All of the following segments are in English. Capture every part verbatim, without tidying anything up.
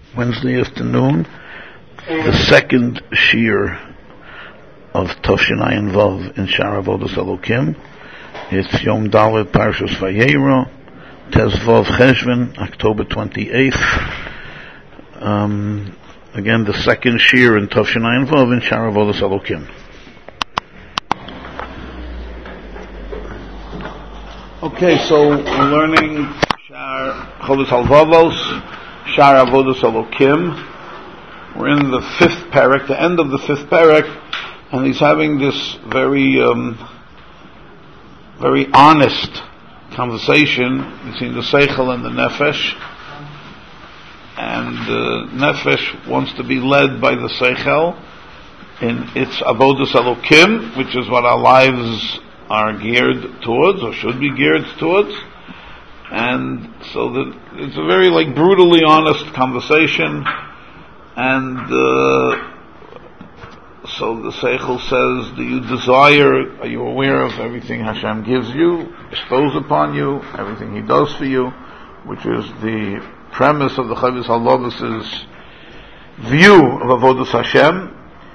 Wednesday afternoon, the second shir of Tofshin Ayin Vav in Shar Avodas Elokim. It's Yom Dalet Parshas Vayera, Tes Vav Cheshvan, October twenty-eighth. Um, again, the second shir in Tofshin Ayin Vav in Shar Avodas Elokim. Okay, so we're learning Shar Chodesh Halvavos, Shar Avodas Elokim. We're in the fifth parak, the end of the fifth parak, and he's having this very, um, very honest conversation between the Seichel and the Nefesh. And the Nefesh wants to be led by the Seichel in its Avodas Elokim, which is what our lives are geared towards, or should be geared towards. And so the, it's a very like brutally honest conversation. And uh, so the Seichel says, do you desire, are you aware of everything Hashem gives you, bestows upon you, everything He does for you, which is the premise of the Chodesh Halvavos' view of Avodas Hashem.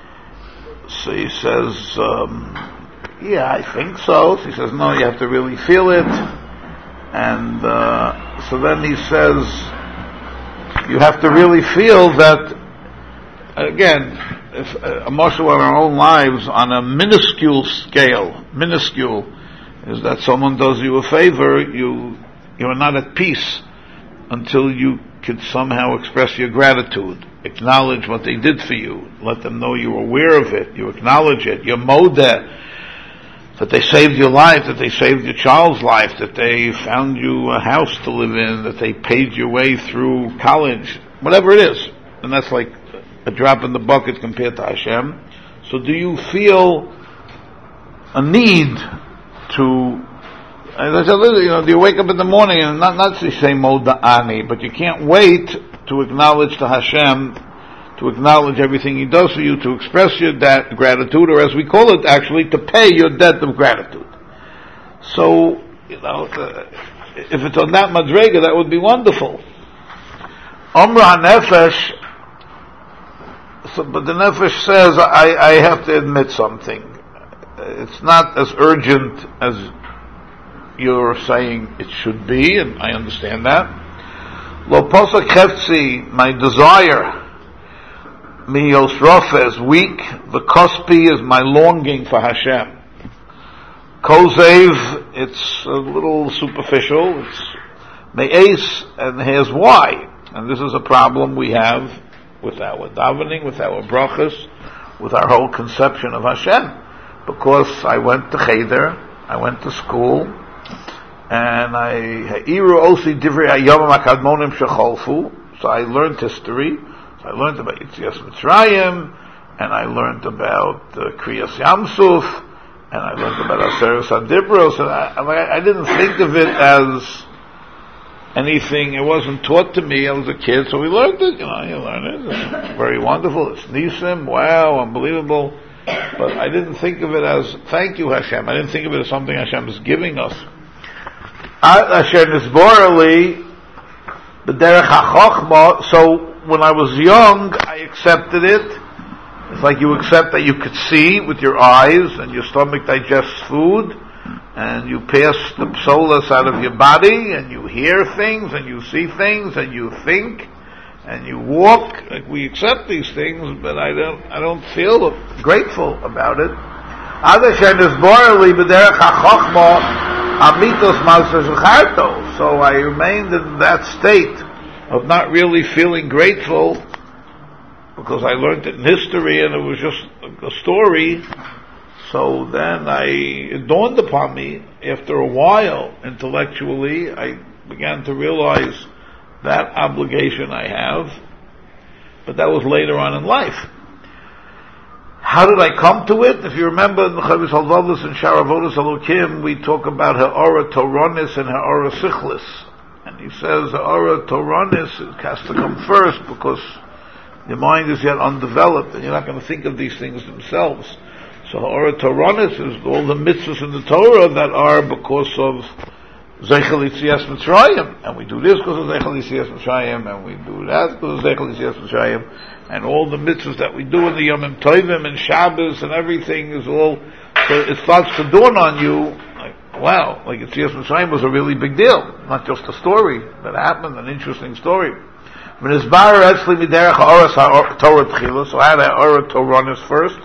So he says, um, yeah, I think so. So he says, no, you have to really feel it. And uh, so then he says, you have to really feel that. Again, if a marshal in our own lives on a minuscule scale, minuscule, is that someone does you a favor, you you are not at peace until you can somehow express your gratitude, acknowledge what they did for you, let them know you're aware of it, you acknowledge it, you're modeh, that they saved your life, that they saved your child's life, that they found you a house to live in, that they paid your way through college, whatever it is. And that's like a drop in the bucket compared to Hashem. So do you feel a need to, as I said, you know, do you wake up in the morning and not, not to say Moda'ani, but you can't wait to acknowledge to Hashem, to acknowledge everything He does for you, to express your da- gratitude, or as we call it actually, to pay your debt of gratitude. So, you know, uh, if it's on that madrega, that would be wonderful. Omra Nefesh. So, but the Nefesh says, I, I have to admit something. It's not as urgent as you're saying it should be, and I understand that. Lo posek hefzi, my desire, mi yosrofe is weak, the kospi is my longing for Hashem. Kozev, it's a little superficial, it's me'es, and here's why. And this is a problem we have with our davening, with our brachas, with our whole conception of Hashem. Because I went to Cheder, I went to school, and I ha'iru osi divrei hayomim hakadmonim shecholfu, so I learned history, so I learned about Yetzias Mitzrayim, and I learned about uh, Kriyas Yamsuf, and I learned about Aseres HaDibros, and I, I, I didn't think of it as anything, it wasn't taught to me. I was a kid, so we learned it, you know, you learn it. It's very wonderful. It's Nisim, wow, unbelievable. But I didn't think of it as, thank you Hashem. I didn't think of it as something Hashem is giving us. So when I was young, I accepted it. It's like you accept that you could see with your eyes, and your stomach digests food, and you pass the psolas out of your body, and you hear things, and you see things, and you think, and you walk. Like we accept these things, but I don't, I don't feel grateful about it. So I remained in that state of not really feeling grateful, because I learned it in history, and it was just a story. So then I, it dawned upon me, after a while, intellectually, I began to realize that obligation I have, but that was later on in life. How did I come to it? If you remember in the Chodesh Halvavos and Shar Avodas Elokim, we talk about Ha'ara Toronis and Ha'ara Sichlis. And he says Ha'ara Toronis has to come first, because the mind is yet undeveloped, and you're not going to think of these things themselves. So Ha'ara Toronis is all the mitzvahs in the Torah that are because of Zeichel Yitzias Mitzrayim, and we do this because of Zeichel Yitzias Mitzrayim, and we do that because of Zeichel Yitzias Mitzrayim, and all the mitzvahs that we do in the Yomim Tovim and Shabbos and everything is all, so it starts to dawn on you, like, wow, like Yitzias Mitzrayim was a really big deal, not just a story that happened, an interesting story. So I had an Orah Torah first,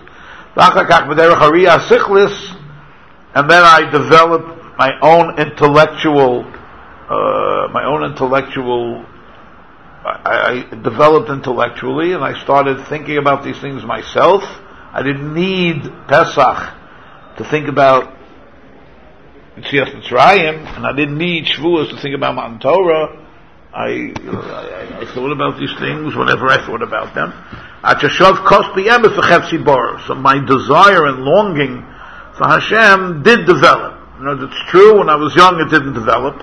and then I developed my own intellectual, uh, my own intellectual, I, I developed intellectually, and I started thinking about these things myself. I didn't need Pesach to think about Yitzias Mitzrayim, and I didn't need Shavuos to think about Matan Torah. I, you know, I, I thought about these things whenever I thought about them. So my desire and longing for Hashem did develop. You know, it's true, when I was young it didn't develop.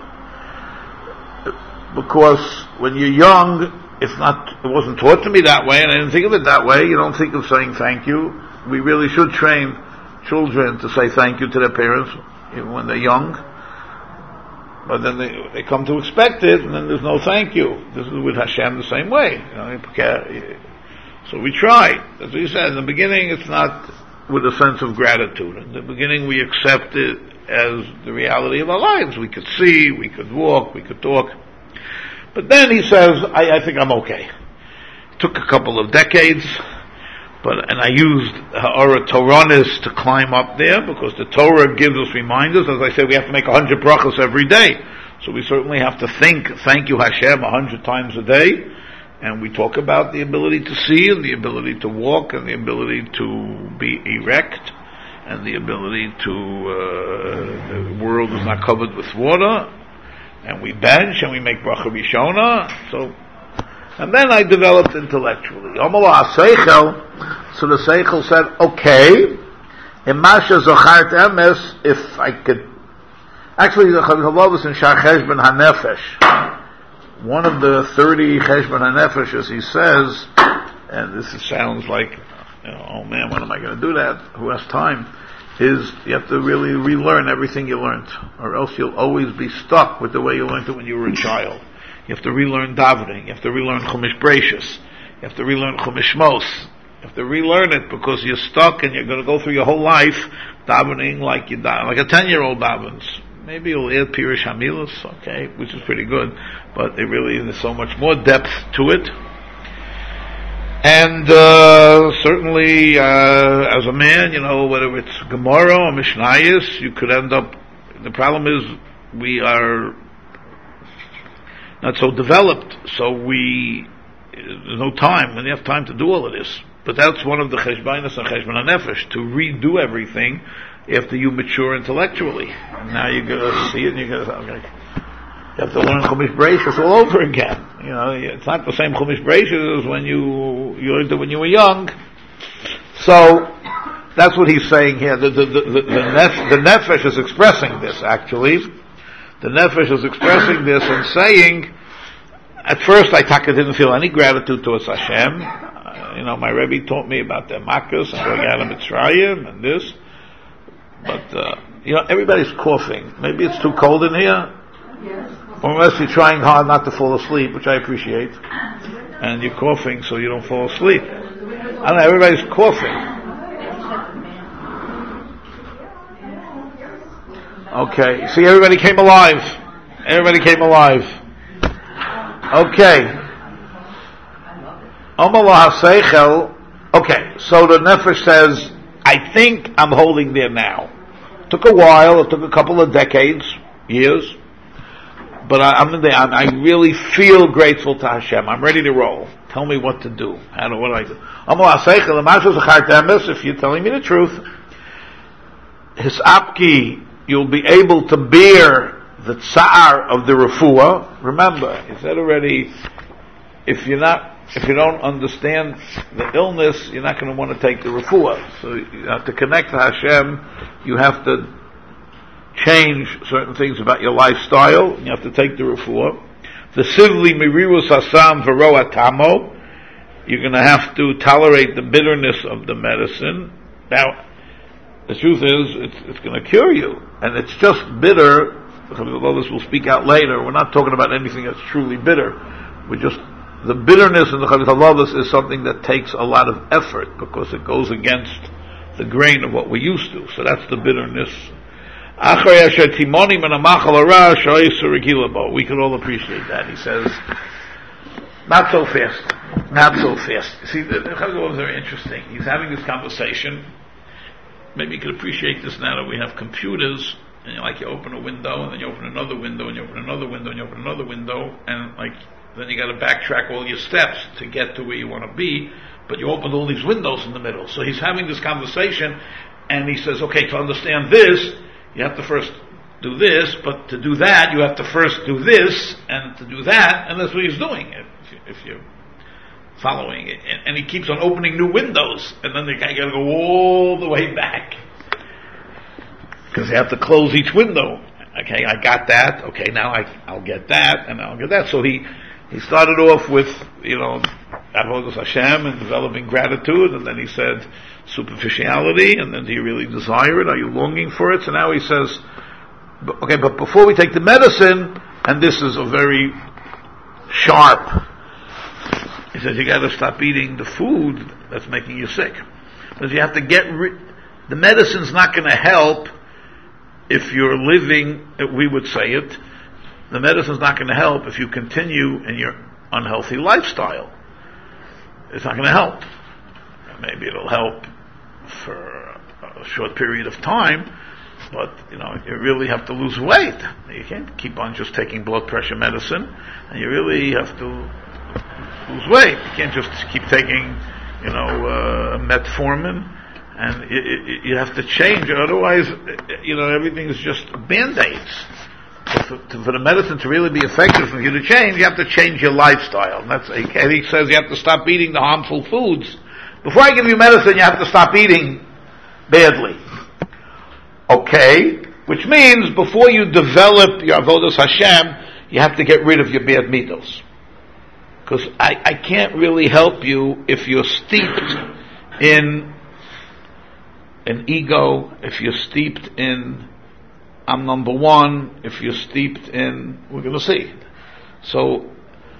Because when you're young, it's not, it wasn't taught to me that way, and I didn't think of it that way. You don't think of saying thank you. We really should train children to say thank you to their parents, even when they're young. But then they, they come to expect it, and then there's no thank you. This is with Hashem the same way. You know, so we try. As we said, in the beginning it's not with a sense of gratitude. In the beginning we accept it as the reality of our lives. We could see, we could walk, we could talk. But then he says, I, I think I'm okay. It took a couple of decades, but and I used Ha'ara Toranis to climb up there, because the Torah gives us reminders. As I said, we have to make a hundred brachos every day. So we certainly have to think, thank you Hashem, a hundred times a day. And we talk about the ability to see, and the ability to walk, and the ability to be erect, and the ability to, uh, the world is not covered with water, and we bench, and we make bracha rishona, so, and then I developed intellectually. So the Seichel said, okay, Imasha Zochart Emes, if I could, actually, the Chavavos in Shar Cheshbon HaNefesh, one of the thirty Cheshbon HaNefeshes, he says, and this sounds like, you know, oh man, when am I going to do that? Who has time? Is you have to really relearn everything you learned, or else you'll always be stuck with the way you learned it when you were a child. You have to relearn davening. You have to relearn Chumash Breishis. You have to relearn Chumash Shmos. You have to relearn it because you're stuck and you're going to go through your whole life davening like you like a ten-year-old davens. Maybe you'll add Pirush Hamilas, okay, which is pretty good, but it really there's so much more depth to it. And uh, certainly, uh, as a man, you know, whether it's Gemara or Mishnayos, you could end up. The problem is we are not so developed, so we there's no time. When you have time to do all of this, but that's one of the Cheshbainas and Cheshbon HaNefesh, to redo everything after you mature intellectually. And now you're going to see it, and you're going to okay. You have to learn Chumash Breishis all over again. You know, it's not the same Chumash Breishis as when you you learned it when you were young. So that's what he's saying here. The the the, the, the, nef, the Nefesh is expressing this. Actually, the Nefesh is expressing this and saying, at first I taka didn't feel any gratitude towards Hashem. Uh, you know, my Rebbe taught me about the Makkos and going out of Mitzrayim and this. But uh, you know, everybody's coughing. Maybe it's too cold in here. Yes. Or unless you're trying hard not to fall asleep, which I appreciate, and you're coughing so you don't fall asleep. I don't know, everybody's coughing. Okay, see, everybody came alive. Everybody came alive. Okay. Okay, so the Nefesh says, I think I'm holding there now. It took a while, it took a couple of decades, years. But I, I'm in there. I really feel grateful to Hashem. I'm ready to roll. Tell me what to do. How do what do I do? If you're telling me the truth, his apki, you'll be able to bear the tsar of the refuah. Remember, he said already, if you're not, if you don't understand the illness, you're not going to want to take the refuah. So you have to connect to Hashem. You have to change certain things about your lifestyle. You have to take the refuah. The sivli mirirus asam v'ro atamo. You're going to have to tolerate the bitterness of the medicine. Now, the truth is, it's, it's going to cure you, and it's just bitter the Chavos will speak out later. We're not talking about anything that's truly bitter. We're just, the bitterness in the Chavos is something that takes a lot of effort because it goes against the grain of what we're used to. So that's the bitterness. We can all appreciate that. He says, not so fast. Not so fast. See, the, the Chavos is very interesting. He's having this conversation. Maybe you could appreciate this now that we have computers, and you, like you open a window, and then you open another window, and you open another window, and you open another window, and like then you got to backtrack all your steps to get to where you want to be, but you opened all these windows in the middle. So he's having this conversation, and he says, okay, to understand this, you have to first do this, but to do that, you have to first do this, and to do that, and that's what he's doing, if, you, if you're following it. And, and he keeps on opening new windows, and then they got to go all the way back. Because they have to close each window. Okay, I got that, okay, now I, I'll get that, and I'll get that. So he, he started off with, you know, Avodas Hashem and developing gratitude, and then he said superficiality, and then do you really desire it? Are you longing for it? So now he says, okay, but before we take the medicine, and this is a very sharp, he says you got to stop eating the food that's making you sick. Because you have to get rid, the medicine's not going to help if you're living, we would say it, the medicine's not going to help if you continue in your unhealthy lifestyle. It's not going to help. Maybe it'll help for a short period of time, but, you know, you really have to lose weight. You can't keep on just taking blood pressure medicine, and you really have to lose weight. You can't just keep taking, you know, uh, metformin, and it, it, you have to change, otherwise, you know, everything is just Band-Aids. For, to, for the medicine to really be effective for you to change, you have to change your lifestyle. And that's, and he says you have to stop eating the harmful foods. Before I give you medicine, you have to stop eating badly. Okay? Which means, before you develop your Avodas Hashem, you have to get rid of your bad midos. Because I, I can't really help you if you're steeped in an ego, if you're steeped in I'm number one, if you're steeped in, we're going to see. So,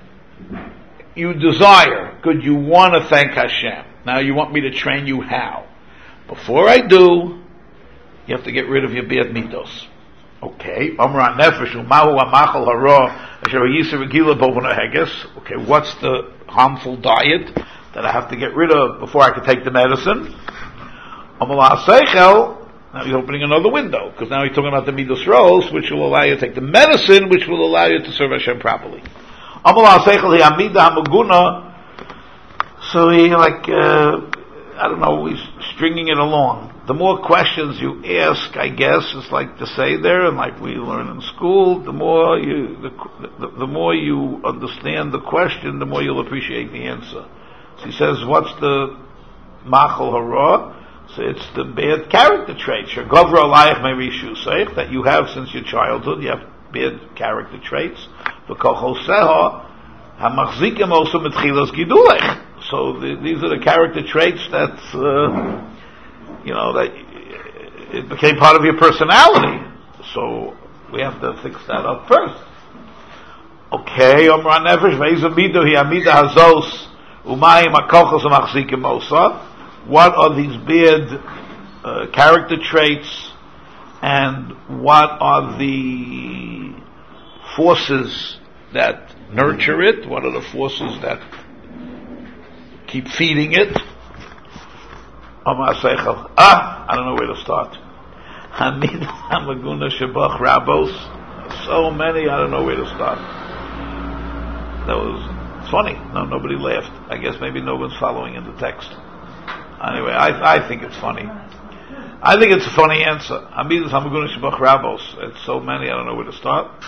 you desire, good, you want to thank Hashem. Now you want me to train you how. Before I do, you have to get rid of your bad mitos. Okay, okay, what's the harmful diet that I have to get rid of before I can take the medicine? Now he's opening another window, because now he's talking about the midos roles, which will allow you to take the medicine, which will allow you to serve Hashem properly. So he like, uh, I don't know, he's stringing it along. The more questions you ask, I guess, it's like to say there, and like we learn in school, the more you, the, the, the more you understand the question, the more you'll appreciate the answer. So he says, what's the machal hara? So it's the bad character traits. That you have since your childhood. You have bad character traits. So the, these are the character traits that, uh, you know, that it became part of your personality. So we have to fix that up first. Okay, what are these bad uh, character traits, and what are the forces that nurture it? What are the forces that keep feeding it? Ah, I don't know where to start. So many, I don't know where to start. That was, it's funny. No, nobody laughed. I guess maybe no one's following in the text. Anyway, I, I think it's funny. I think it's a funny answer. It's so many, I don't know where to start.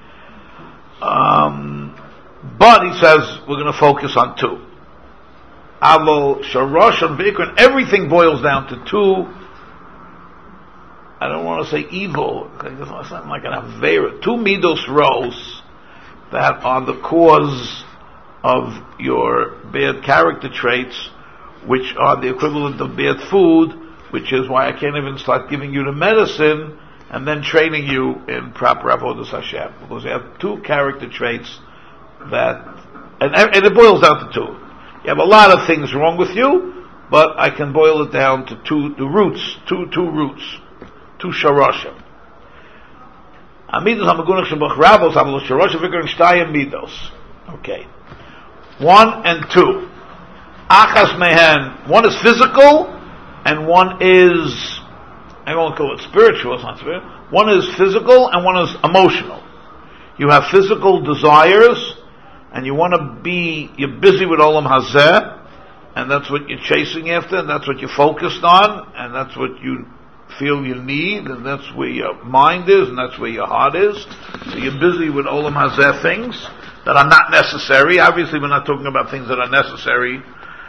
Um, but he says we're going to focus on two. Avo Sharash and Vikran, everything boils down to two. I don't want to say evil. It's not like an avera. Two midos rows that are the cause of your bad character traits, which are the equivalent of bad food, which is why I can't even start giving you the medicine, and then training you in proper avodas Hashem. Because you have two character traits that, and, and it boils down to two. You have a lot of things wrong with you, but I can boil it down to two, the roots, two, two roots, two sharoshim. Amidos hamagunach shebach rabos avos sharoshim v'gern shtayim midos. Okay. One and two. Achas mehen. One is physical, and one is, I won't call it spiritual, it's not spiritual. One is physical, and one is emotional. You have physical desires, and you want to be, you're busy with Olam Hazeh, and that's what you're chasing after, and that's what you're focused on, and that's what you feel you need, and that's where your mind is, and that's where your heart is. So you're busy with Olam Hazeh things that are not necessary. Obviously, we're not talking about things that are necessary.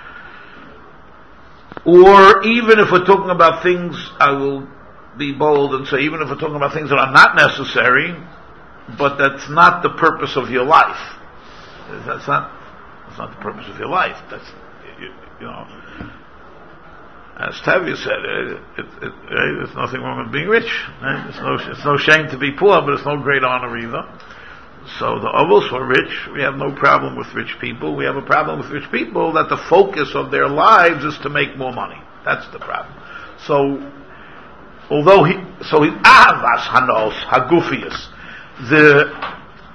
Or even if we're talking about things, I will be bold and say, even if we're talking about things that are not necessary, but that's not the purpose of your life. That's not, that's not the purpose of your life. That's, you, you know, as Tavia said, it, it, it, right, there's nothing wrong with being rich. Right? It's no, it's no shame to be poor, but it's no great honor either. So the Avos were rich. We have no problem with rich people. We have a problem with rich people that the focus of their lives is to make more money. That's the problem. So, although he, so he, Avas Hanos, Hagufius, the,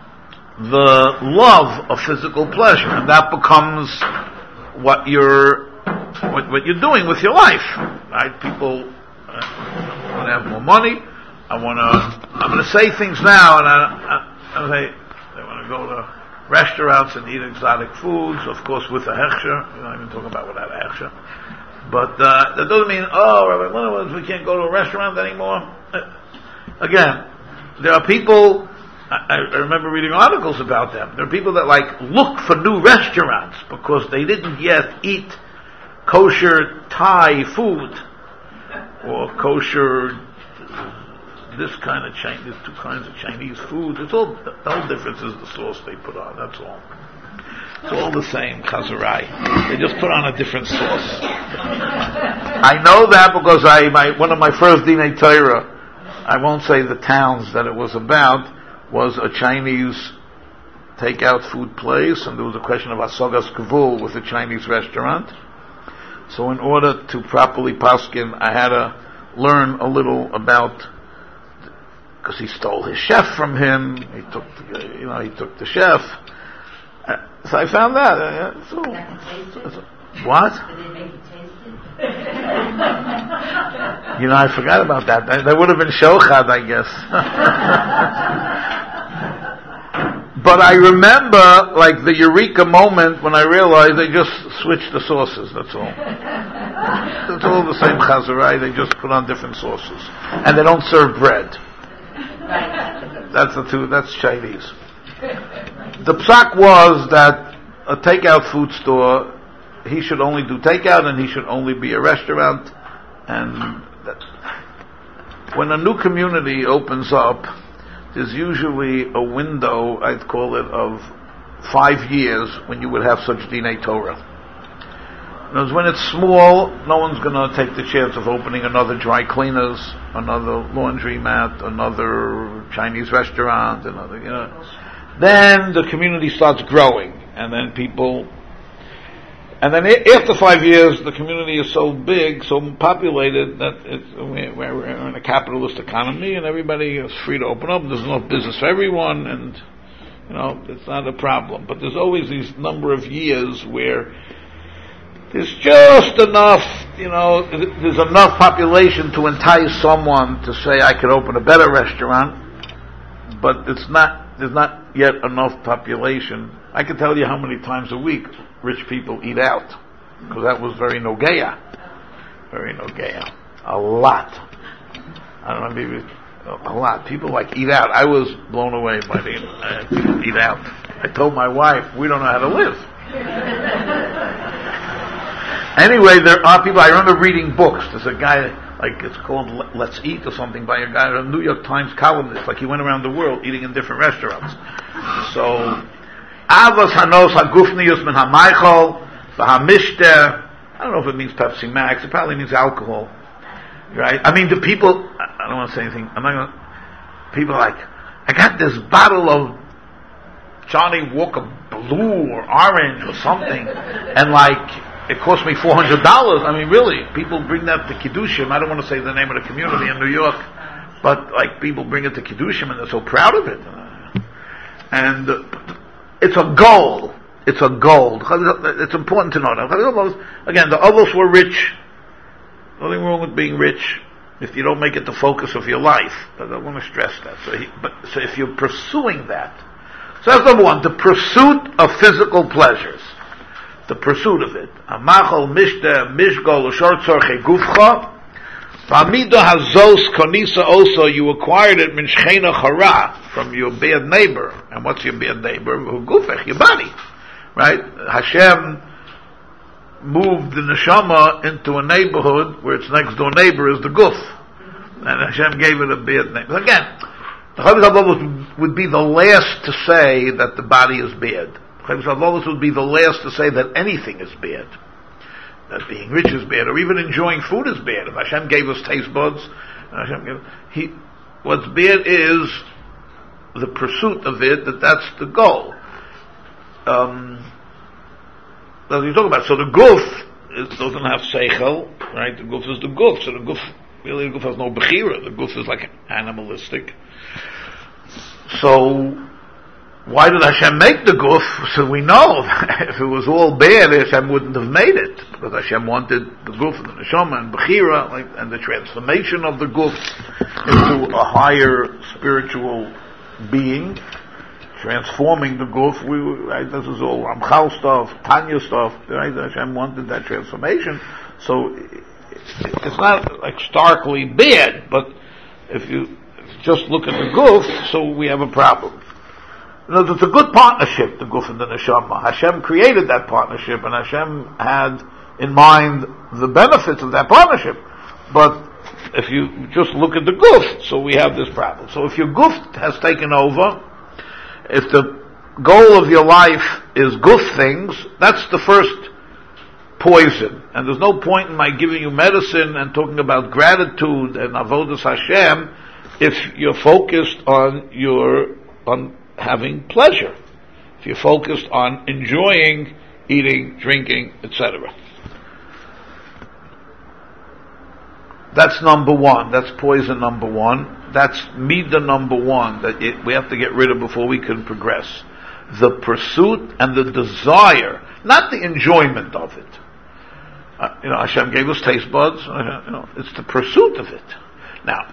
the love of physical pleasure, and that becomes what you're, what, what you're doing with your life, right? People uh, want to have more money. I want to, I'm going to say things now, and I, I, I say, they want to go to restaurants and eat exotic foods, of course with a hechsher. We're not even talking about without a hechsher. But uh, that doesn't mean, oh, Rabbi Leibowitz, we can't go to a restaurant anymore. Uh, again, there are people, I, I remember reading articles about them, there are people that like look for new restaurants because they didn't yet eat kosher Thai food or kosher this kind of Chinese, two kinds of Chinese food. It's all, the whole difference is the sauce they put on, that's all. It's all the same, chazarai. They just put on a different sauce. I know that because I, my, one of my first Dinei Torah, I won't say the towns that it was about, was a Chinese takeout food place, and there was a question of asagas kavul with a Chinese restaurant. So in order to properly paskin, I had to learn a little about, because he stole his chef from him, he took, the, you know, he took the chef. Uh, so I found that. Uh, so, so, so, what? You know, I forgot about that. That, that would have been shochad, I guess. But I remember, like, the eureka moment when I realized they just switched the sauces, that's all. It's all the same chazarai, they just put on different sauces. And they don't serve bread. That's the two, that's Chinese. The psak was that a takeout food store, he should only do takeout and he should only be a restaurant. And that, when a new community opens up, there's usually a window, I'd call it, of five years when you would have such Dinei Torah. Because when it's small, no one's going to take the chance of opening another dry cleaners, another laundry mat, another Chinese restaurant, another, you know. Then the community starts growing, and then people, and then after five years, the community is so big, so populated, that it's, we're in a capitalist economy, and everybody is free to open up, and there's enough business for everyone, and, you know, it's not a problem. But there's always these number of years where there's just enough, you know, there's enough population to entice someone to say, I could open a better restaurant, but it's not, there's not yet enough population. I can tell you how many times a week rich people eat out, because that was very nogeya. Very nogeya. A lot. I don't know, maybe a lot. People like eat out. I was blown away by the uh, eat out. I told my wife, we don't know how to live. Anyway, there are people, I remember reading books. There's a guy, like, it's called Let's Eat or something, by a guy, a New York Times columnist. Like, he went around the world eating in different restaurants. So, Avos Hanos Hagufnius Min HaMaichol V'Hamishter. I don't know if it means Pepsi Max. It probably means alcohol. right? I mean, the people, I don't want to say anything, I'm not going to, people are like, I got this bottle of Johnny Walker Blue or Orange or something, and like, it cost me four hundred dollars. I mean, really, people bring that to Kiddushim. I don't want to say the name of the community in New York, but like, people bring it to Kiddushim and they're so proud of it. And uh, it's a goal. It's a goal. It's important to know that. Again, the others were rich. Nothing wrong with being rich if you don't make it the focus of your life. But I want to stress that. So, he, but, so if you're pursuing that, so that's number one, the pursuit of physical pleasures. The pursuit of it. Amachol mishte mishgol ushor tzorchei gufcha. V'amida hazos konisa also, you acquired it min shchena chara, from your bad neighbor. And what's your bad neighbor? Who gufech, your body. Right? Hashem moved the neshama into a neighborhood where its next door neighbor is the guf. And Hashem gave it a bad name. Again, the Chavis would be the last to say that the body is bad. Chavis would be the last to say that anything is bad. That being rich is bad, or even enjoying food is bad. If Hashem gave us taste buds, Hashem gave, he, what's bad is the pursuit of it, that that's the goal. Um, that's what you're talking about. So the guf it doesn't have seichel, right? The guf is the guf. So the guf, really the guf has no bechira. The guf is like animalistic. So, why did Hashem make the guf? So we know if it was all bad, Hashem wouldn't have made it, because Hashem wanted the guf and the neshama and bechira, like, and the transformation of the guf into a higher spiritual being, transforming the guf. We, right, this is all Ramchal stuff, Tanya stuff. Right? Hashem wanted that transformation, so it's not like starkly bad, but if you just look at the guf, so we have a problem. You know, it's a good partnership, the guf and the neshama. Hashem created that partnership, and Hashem had in mind the benefits of that partnership. But if you just look at the guf, so we have this problem. So if your guf has taken over, if the goal of your life is guf things, that's the first poison. And there's no point in my giving you medicine and talking about gratitude and avodas Hashem if you're focused on your on having pleasure, if you're focused on enjoying eating, drinking, et cetera. That's number one. That's poison number one. That's midah number one that it, we have to get rid of before we can progress. The pursuit and the desire, not the enjoyment of it. Uh, you know, Hashem gave us taste buds. Uh, you know, it's the pursuit of it. Now,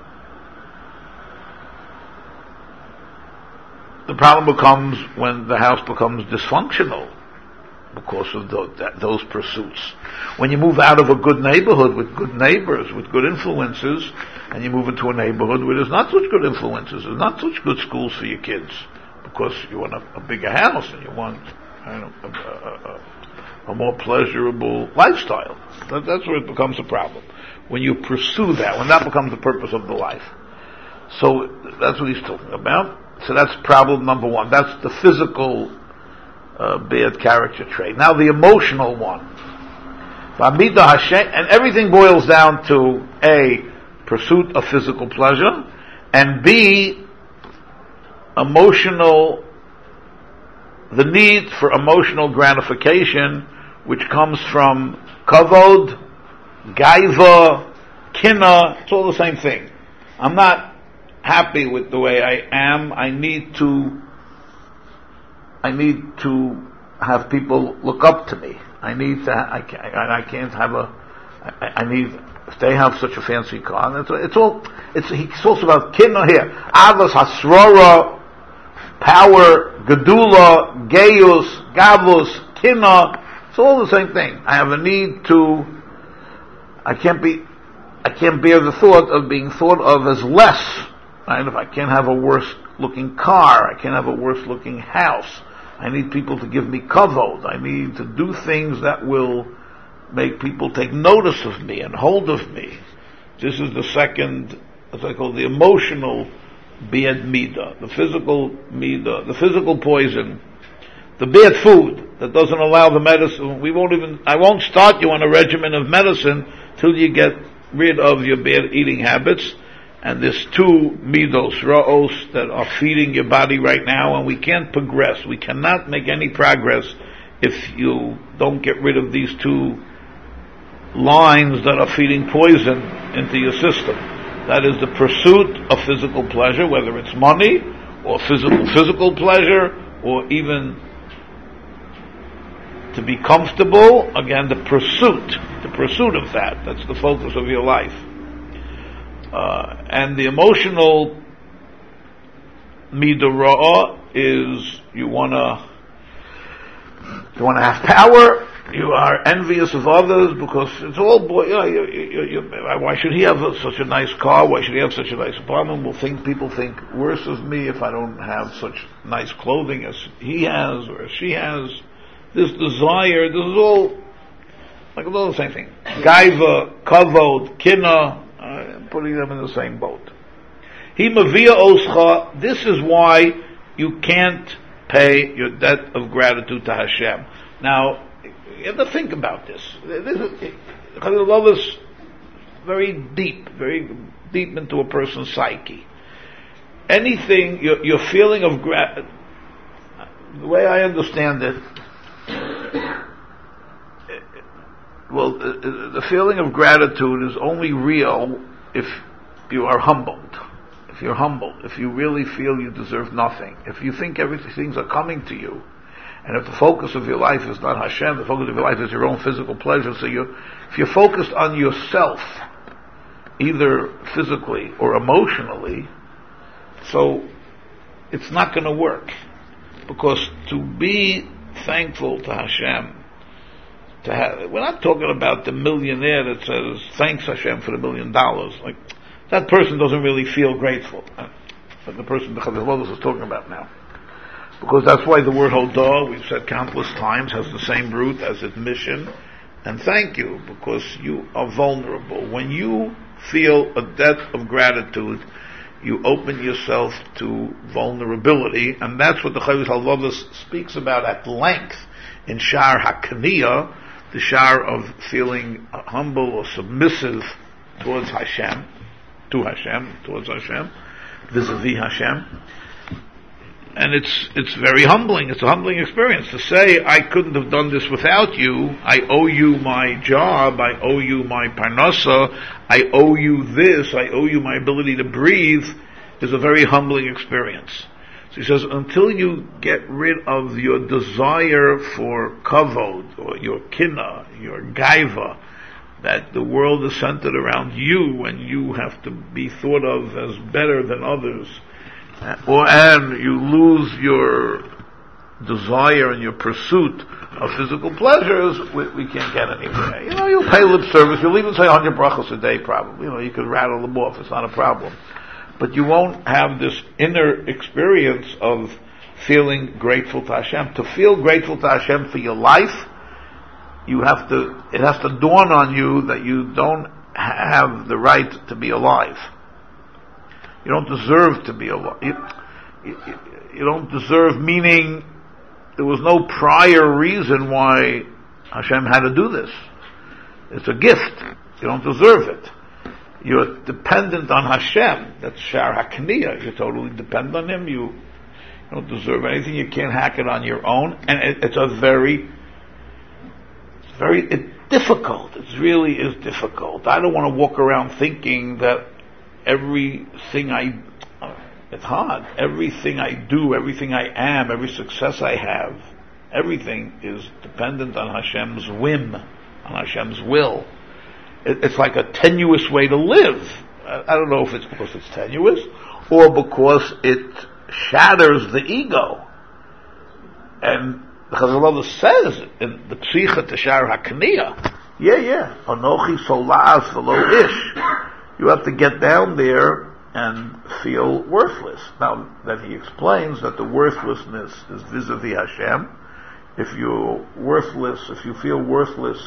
the problem becomes when the house becomes dysfunctional because of the, that, those pursuits. When you move out of a good neighborhood with good neighbors, with good influences, and you move into a neighborhood where there's not such good influences, there's not such good schools for your kids, because you want a, a bigger house and you want I don't know, a, a, a more pleasurable lifestyle. That, that's where it becomes a problem. When you pursue that, when that becomes the purpose of the life. So that's what he's talking about. So that's problem number one. That's the physical uh, bad character trait. Now the emotional one. And everything boils down to A, pursuit of physical pleasure, and B, emotional, the need for emotional gratification, which comes from kavod, gaiva, kina, it's all the same thing. I'm not happy with the way I am. I need to I need to have people look up to me. I need to I can't, I can't have a I, I need if they have such a fancy car. It's, it's all it's he talks about kinna here. Avos hasrora, power, gedula, geus, gavus, kinna. It's all the same thing. I have a need to I can't be I can't bear the thought of being thought of as less. Right? If I can't have a worse looking car, I can't have a worse looking house. I need people to give me kavod. I need to do things that will make people take notice of me and hold of me. This is the second, as I call it, the emotional bad midah, the physical midah, the physical poison, the bad food that doesn't allow the medicine. We won't even, I won't start you on a regimen of medicine till you get rid of your bad eating habits, and there's two midos, ra'os, that are feeding your body right now, and we can't progress. We cannot make any progress if you don't get rid of these two lines that are feeding poison into your system. That is the pursuit of physical pleasure, whether it's money, or physical physical pleasure, or even to be comfortable. Again, the pursuit, the pursuit of that, that's the focus of your life. Uh, and the emotional midah is you wanna, you wanna have power, you are envious of others because it's all, boy, you know, you, you, you, why should he have a, such a nice car, why should he have such a nice apartment, will think, people think worse of me if I don't have such nice clothing as he has or as she has. This desire, this is all, like all the same thing. Gaiva, kavod, kina, uh, putting them in the same boat. He mavia oscha, this is why you can't pay your debt of gratitude to Hashem. Now, you have to think about this. This is, love is very deep, very deep into a person's psyche. Anything, your, your feeling of gratitude, the way I understand it, well, the feeling of gratitude is only real if you are humbled. If you're humble, if you really feel you deserve nothing, if you think everything, things are coming to you, and if the focus of your life is not Hashem, the focus of your life is your own physical pleasure, so you, if you're focused on yourself, either physically or emotionally, so it's not going to work. Because to be thankful to Hashem, to have, we're not talking about the millionaire that says, thanks Hashem for the million dollars. Like, that person doesn't really feel grateful. But the person the Chazal is talking about now. Because that's why the word Hodah, we've said countless times, has the same root as admission and thank you, because you are vulnerable. When you feel a debt of gratitude, you open yourself to vulnerability, and that's what the Chovos HaLevavos speaks about at length in Sha'ar HaKaniyah, the Sha'ar of feeling humble or submissive towards Hashem, to Hashem, towards Hashem, vis-a-vis Hashem. And it's it's very humbling. It's a humbling experience to say, I couldn't have done this without you. I owe you my job. I owe you my parnasa. I owe you this. I owe you my ability to breathe. Is a very humbling experience. So he says, until you get rid of your desire for kavod, or your kina, your gaiva, that the world is centered around you and you have to be thought of as better than others, or and you lose your desire and your pursuit of physical pleasures, we, we can't get anywhere. You know, you'll pay lip service, you'll even say one hundred brachos a day probably. You know, you could rattle them off, it's not a problem. But you won't have this inner experience of feeling grateful to Hashem. To feel grateful to Hashem for your life, you have to, it has to dawn on you that you don't have the right to be alive. You don't deserve to be alive. You, you, you don't deserve, meaning there was no prior reason why Hashem had to do this. It's a gift. You don't deserve it. You're dependent on Hashem. That's Sha'ar HaKaniyah. You're totally dependent on Him. You, you don't deserve anything. You can't hack it on your own. And it, it's a very, it's very it's difficult. It really is difficult. I don't want to walk around thinking that everything I, uh, it's hard. Everything I do, everything I am, every success I have, everything is dependent on Hashem's whim, on Hashem's will. It, it's like a tenuous way to live. I, I don't know if it's because it's tenuous or because it shatters the ego. And the Chazal HaLevavos says in the Psicha to Sha'ar HaKaniyah, yeah, yeah, Anochi solaz v'lo ish. You have to get down there and feel worthless. Now, then he explains that the worthlessness is vis-a-vis Hashem. If you're worthless, if you feel worthless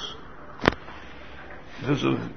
vis-a-vis,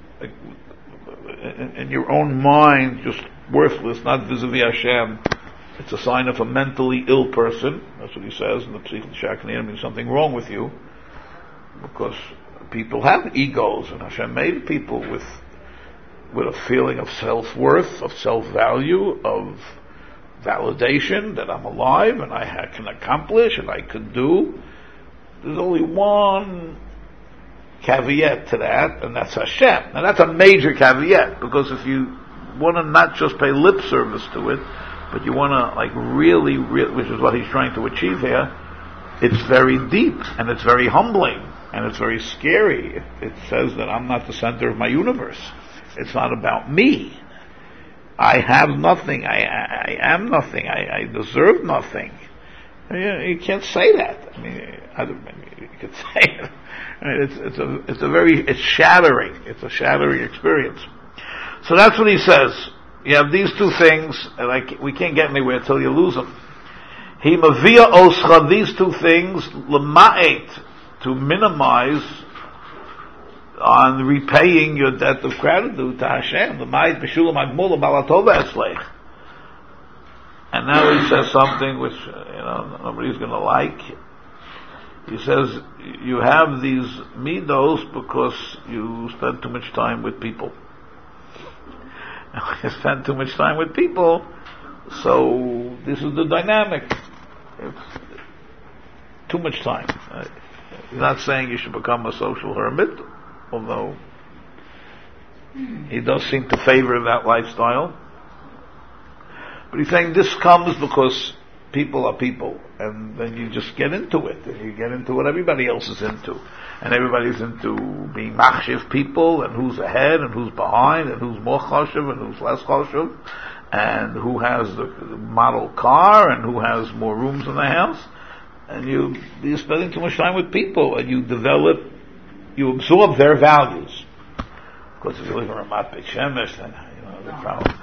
in, in your own mind, just worthless, not vis-a-vis Hashem, it's a sign of a mentally ill person. That's what he says in the Psicha Sha'ar HaKaniyah. Means something wrong with you, because people have egos, and Hashem made people with with a feeling of self-worth, of self-value, of validation that I'm alive and I ha- can accomplish and I can do. There's only one caveat to that, and that's Hashem. Now that's a major caveat, because if you want to not just pay lip service to it, but you want to like really, really, which is what he's trying to achieve here, it's very deep and it's very humbling and it's very scary. It, it says that I'm not the center of my universe. It's not about me. I have nothing. I, I, I am nothing. I, I deserve nothing. You, you can't say that. I mean, I don't, you could say it. I mean, it's, it's a, it's a very, it's shattering. It's a shattering experience. So that's what he says. You have these two things, and I, we can't get anywhere until you lose them. He mavia oscha, these two things, lema'et, to minimize on repaying your debt of gratitude to Hashem. Lema'et b'shulam agmul balatova etzlech. And now he says something which, you know, nobody's going to like. He says, you have these midos because you spend too much time with people. You spend too much time with people, so this is the dynamic. It's too much time. Uh, he's not saying you should become a social hermit, although he does seem to favor that lifestyle. But he's saying this comes because people are people, and then you just get into it, and you get into what everybody else is into. And everybody's into being machshiv people, and who's ahead, and who's behind, and who's more choshev, and who's less choshev, and who has the model car, and who has more rooms in the house. And you, you're spending too much time with people, and you develop, you absorb their values. Of course, if you live in Ramat Beit Shemesh, then, you know, the problem.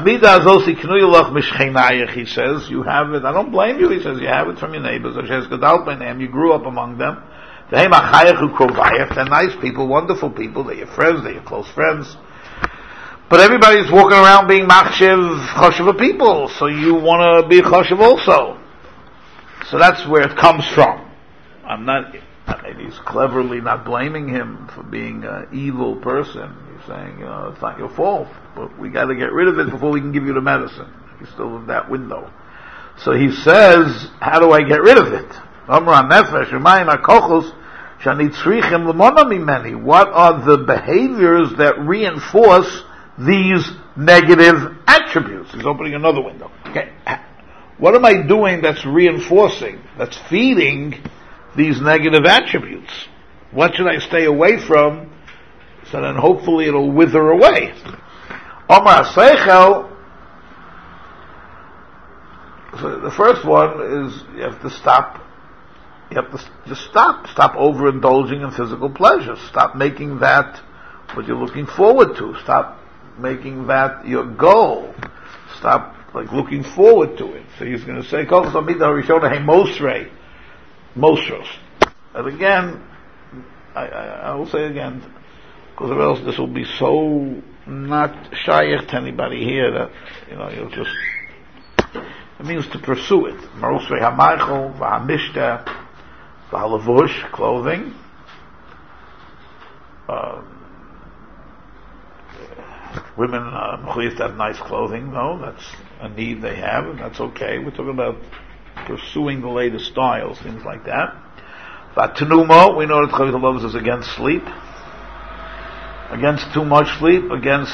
He says, you have it, I don't blame you, he says, you have it from your neighbors, you grew up among them. They're nice people, wonderful people, they're your friends, they're your close friends. But everybody's walking around being machshiv, choshev people, so you want to be choshev also. So that's where it comes from. I'm not, maybe he's cleverly not blaming him for being an evil person. He's saying, you know, it's not your fault, but we got to get rid of it before we can give you the medicine. He's still in that window. So he says, how do I get rid of it? What are the behaviors that reinforce these negative attributes? He's opening another window. Okay. What am I doing that's reinforcing, that's feeding these negative attributes? What should I stay away from so then hopefully it'll wither away? Omar Seichel, so the first one is you have to stop, you have to just stop, stop overindulging in physical pleasures, stop making that what you're looking forward to, stop making that your goal, stop like looking forward to it. So he's going to say, Mosros. And again, I, I, I will say again, because or else this will be so not shayach to anybody here that, you know, you'll just, it means to pursue it. Marosrei hamaychol, v'hamishta, v'halavush, clothing. Uh, women are uh, to have nice clothing. No, that's a need they have, and that's okay. We're talking about pursuing the latest styles, things like that. V'atenumo, we know that Chavit HaLovos is against sleep, against too much sleep, against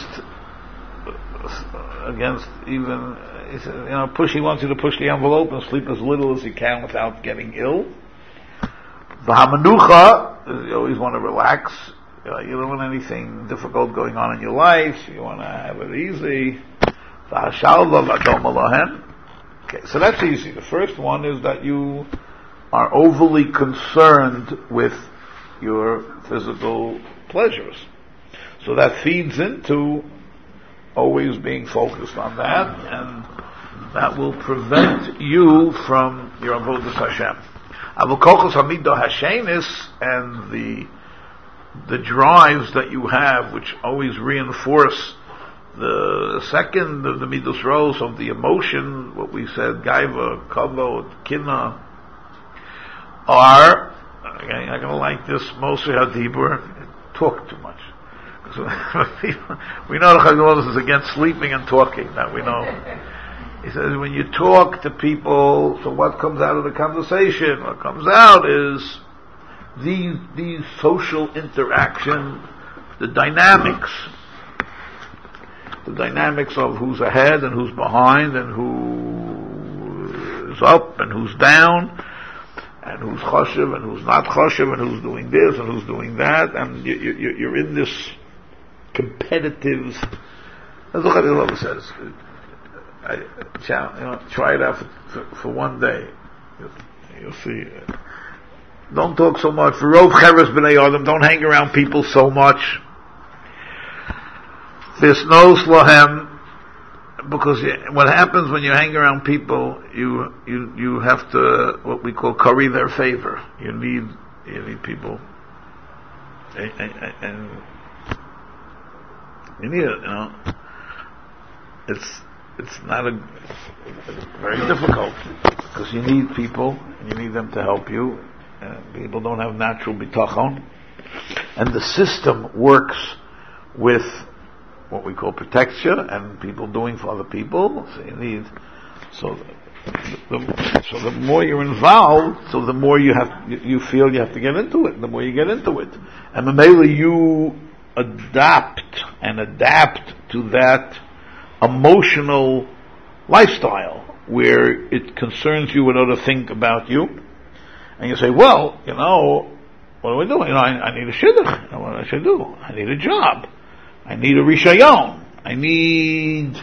against even, you know, push. He wants you to push the envelope and sleep as little as you can without getting ill. V'hamanucha, you always want to relax. You know, you don't want anything difficult going on in your life. You want to have it easy. V'hashalva v'adom alohen. Okay, so that's easy. The first one is that you are overly concerned with your physical pleasures. So that feeds into always being focused on that, and that will prevent you from your avodas Hashem. Avokochos hamido hashenis, and the the drives that you have, which always reinforce the second of the midos rows of the emotion, what we said, gaiva, kavod, kina, are, okay, I'm not going to like this, Moshe Hadibur, talk too much. we know the Chazal is against sleeping and talking. That we know. He says when you talk to people, so what comes out of the conversation? What comes out is these these social interaction, the dynamics, the dynamics of who's ahead and who's behind and who is up and who's down, and who's choshev and who's not choshev, and who's doing this and who's doing that, and you, you, you're in this competitive. That's what Chazal says. I, you know, try it out for, for, for one day. You'll, you'll see. Don't talk so much. For Rov Cheres B'nai Adam, don't hang around people so much. There's no slahem, because you, what happens when you hang around people, you you you have to what we call curry their favor. You need you need people, and, and, and you need it. You know, it's. It's not a, it's very difficult because you need people and you need them to help you. Uh, people don't have natural bitachon, and the system works with what we call protection and people doing for other people. So you need so the, the, so the more you're involved, so the more you have you, you feel you have to get into it. The more you get into it, and mainly you adapt and adapt to that emotional lifestyle where it concerns you what others think about you, and you say, well, you know, what do I do? You know, I, I need a shidduch. You know, what I should do? I need a job. I need a rishayon. I need,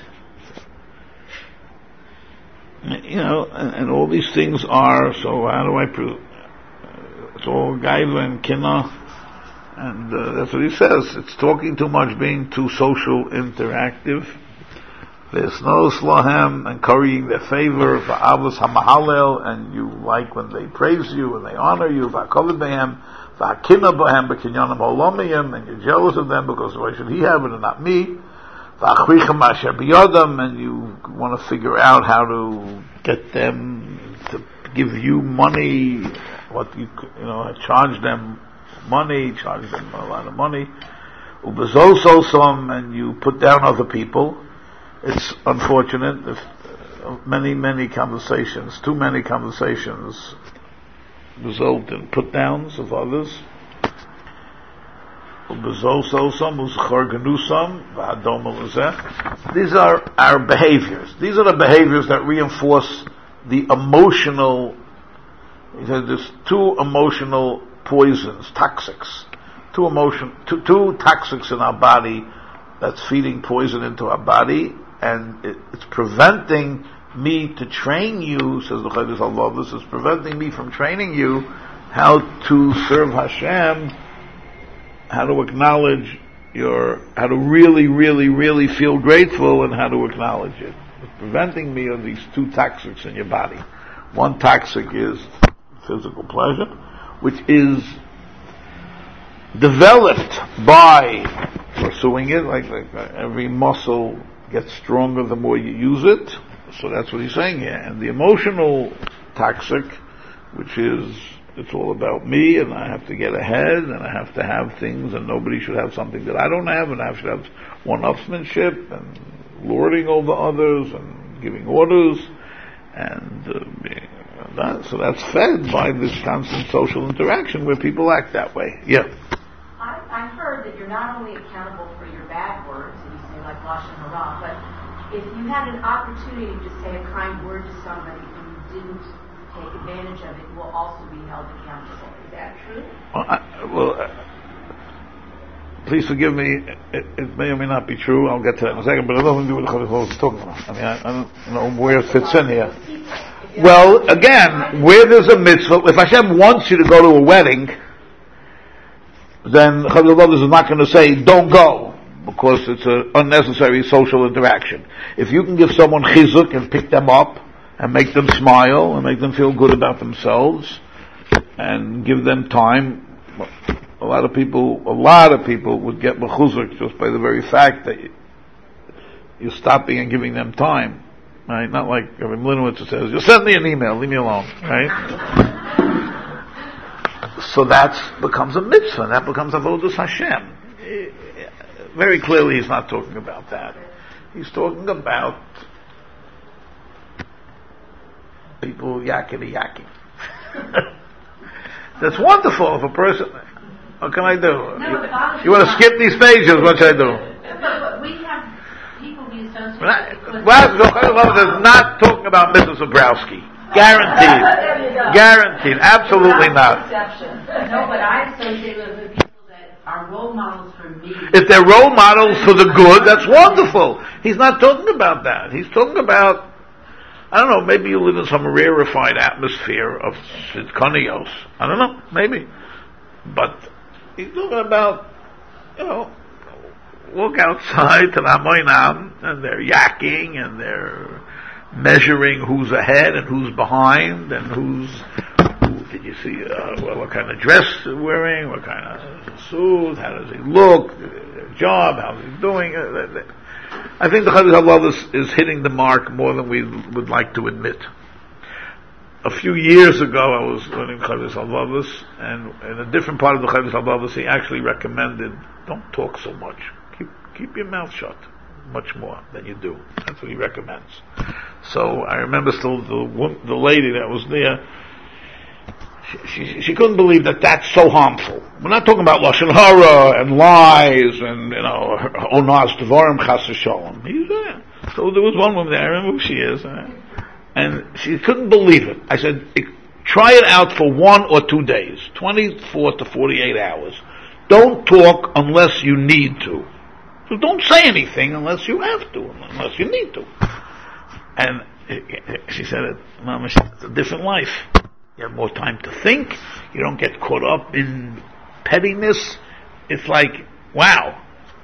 you know, and, and all these things are, so how do I prove? It's all gaiva and kinna, and uh, that's what he says. It's talking too much, being too social, interactive. There's no slahem and currying their favor for avos hamahalel, and you like when they praise you and they honor you. V'akovid behem, v'akina behem, b'kinyanim olomiyim, and you're jealous of them because why should he have it and not me? V'achrichim asher biyodam, and you want to figure out how to get them to give you money, what you you know, charge them money, charge them a lot of money. Ubezososam, and you put down other people. It's unfortunate if uh, many, many conversations, too many conversations result in put-downs of others. These are our behaviors. These are the behaviors that reinforce the emotional, there's two emotional poisons, toxics, two emotion, two, two toxics in our body that's feeding poison into our body, and it, it's preventing me to train you, says the Chayvus Allah, this is preventing me from training you how to serve Hashem, how to acknowledge your, how to really, really, really feel grateful and how to acknowledge it. It's preventing me of these two toxics in your body. One toxic is physical pleasure, which is developed by pursuing it, like, like every muscle gets stronger the more you use it. So that's what he's saying here. And the emotional toxic, which is, it's all about me, and I have to get ahead, and I have to have things, and nobody should have something that I don't have, and I should have one-upsmanship, and lording over others, and giving orders, and uh, that, so that's fed by this constant social interaction where people act that way. Yeah. I, I've heard that you're not only accountable for your bad words, and you say like lashon hara, but if you had an opportunity to say a kind word to somebody and you didn't take advantage of it, you will also be held accountable. Is that true? Well, I, well uh, please forgive me. It, it may or may not be true. I'll get to that in a second. But it doesn't do what the Chayvus is talking about. I mean, I, I don't know where it fits in here. Well, again, where there's a mitzvah, if Hashem wants you to go to a wedding, then Chayvus is not going to say, don't go, because it's an unnecessary social interaction. If you can give someone chizuk and pick them up, and make them smile, and make them feel good about themselves, and give them time, a lot of people, a lot of people would get mechuzuk just by the very fact that you're stopping and giving them time. Right? Not like Rabbi Mlinowitz says, "You send me an email, leave me alone." Right? So that becomes a mitzvah. That becomes avodas Hashem. very clearly he's not talking about that. He's talking about people yakety yakking. That's wonderful if a person. What can I do? No, you, you want to skip these pages? What should I do? But, but we have people we associate with. Well, is not talking about Missus Zabrowski. Guaranteed. Guaranteed. Absolutely not. No, but I associate with the people that are role models for me. If they're role models for the good, that's wonderful. He's not talking about that. He's talking about, I don't know, maybe you live in some rarefied atmosphere of Sitkonios. I don't know, maybe. But he's talking about, you know, walk outside to the Hamoinam, and they're yakking, and they're measuring who's ahead and who's behind, and who's, who, did you see, uh, what, what kind of dress they're wearing, what kind of suit, how does he look, their job, how's he doing. I think the Chovos HaLevavos is hitting the mark more than we would like to admit. A few years ago, I was learning Chovos HaLevavos, and in a different part of the Chovos HaLevavos, he actually recommended, don't talk so much. Keep keep your mouth shut much more than you do. That's what he recommends. So I remember still the the lady that was there, she, she, she couldn't believe that that's so harmful. We're not talking about Lashon Hara and lies and, you know, Onas Devarim Chas V'Sholom. He's there. So there was one woman there, I remember who she is, uh, and she couldn't believe it. I said, try it out for one or two days, twenty-four to forty-eight hours. Don't talk unless you need to. So don't say anything unless you have to, unless you need to. And she said, Mama, it's a different life. You have more time to think. You don't get caught up in pettiness. It's like, wow.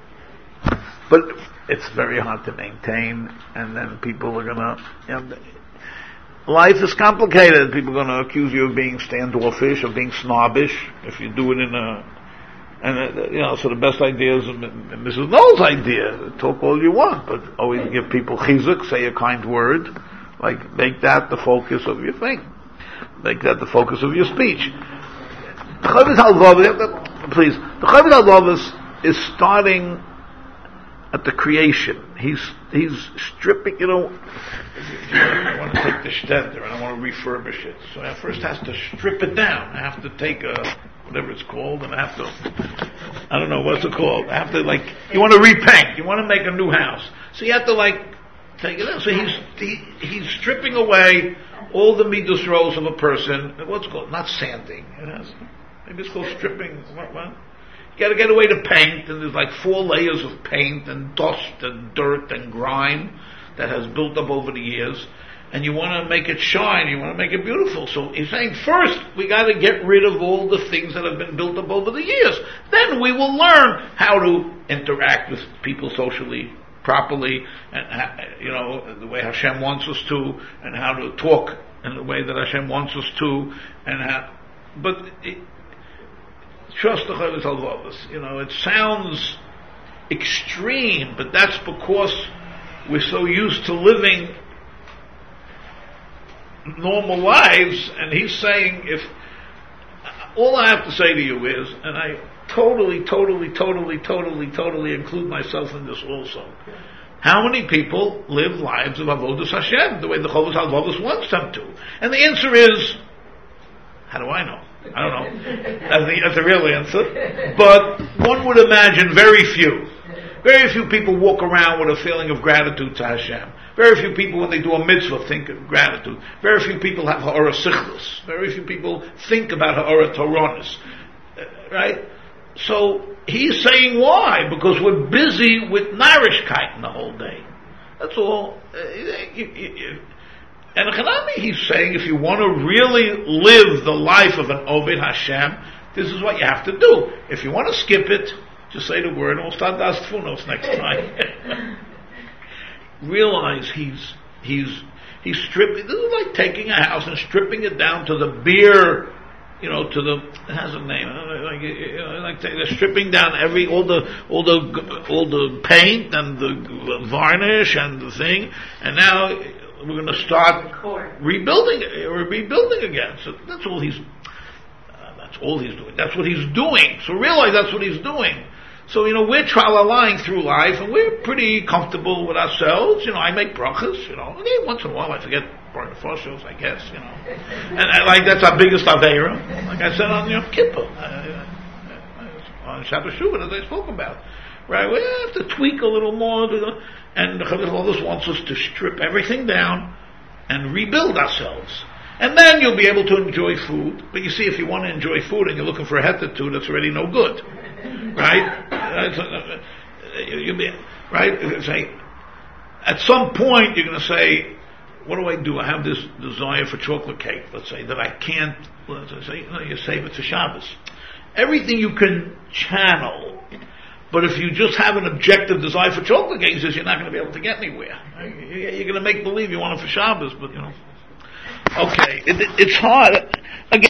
But it's very hard to maintain, and then people are gonna, you know, life is complicated. People are gonna accuse you of being standoffish, or being snobbish, if you do it in a, and uh, you know, so the best idea is Missus Knoll's idea. Talk all you want, but always give people chizuk, say a kind word, like make that the focus of your thing. Make that the focus of your speech. The Chovos HaLevavos, please, the Chovos HaLevavos is starting at the creation. He's he's stripping, you know, I want to take the shtender and I want to refurbish it. So I first has to strip it down. I have to take a, whatever it's called, and I have to, I don't know, what's it called? I have to, like, you want to repaint, you want to make a new house. So you have to, like, take it out. So he's, he, he's stripping away all the midos rows of a person. What's it called? Not sanding. It has, maybe it's called stripping. What, what? You got to get away to paint, and there's like four layers of paint and dust and dirt and grime that has built up over the years, and you want to make it shine, you want to make it beautiful. So he's saying, first we got to get rid of all the things that have been built up over the years. Then we will learn how to interact with people socially properly, and, you know, the way Hashem wants us to, and how to talk in the way that Hashem wants us to, and how, but it, trust the Chovos HaLevavos. You know, it sounds extreme, but that's because we're so used to living normal lives, and he's saying, if all I have to say to you is, and I totally, totally, totally, totally, totally include myself in this also, how many people live lives of Avodas Hashem the way the Chovos HaLevavos wants them to? And the answer is, how do I know? I don't know. That's the, that's the real answer. But one would imagine very few. Very few people walk around with a feeling of gratitude to Hashem. Very few people, when they do a mitzvah, think of gratitude. Very few people have ha'ara sichlis. Very few people think about ha'ara toronis. Right? So he's saying why? Because we're busy with narishkeit the whole day. That's all. And Hanami, he's saying, if you want to really live the life of an Oved Hashem, this is what you have to do. If you want to skip it, just say the word, and we'll start Das Tfunos next time. Realize he's he's he's stripping. This is like taking a house and stripping it down to the bare, you know, to the, it has a name, like, you know, like they're stripping down every all the all the all the paint and the varnish and the thing, and now we're going to start rebuilding, rebuilding again. So that's all he's, uh, that's all he's doing. That's what he's doing. So realize that's what he's doing. So, you know, we're tra-la-lying through life, and we're pretty comfortable with ourselves. You know, I make brachas, you know. And once in a while I forget burn the fossils, I guess, you know. And, and like, that's our biggest aveira. Like I said on Yom Kippur, uh, on Shabbat Shuvah, as I spoke about. Right? We have to tweak a little more. And the Chazal Others wants us to strip everything down and rebuild ourselves. And then you'll be able to enjoy food. But you see, if you want to enjoy food and you're looking for a hetatut, that's already no good. Right? You'll be, right? Say, at some point, you're going to say, what do I do? I have this desire for chocolate cake, let's say, that I can't, let's say, you know, you save it for Shabbos. Everything you can channel, but if you just have an objective desire for chocolate cakes, you're not going to be able to get anywhere. You're going to make believe you want it for Shabbos, but, you know. Okay, it, it's hard. Again,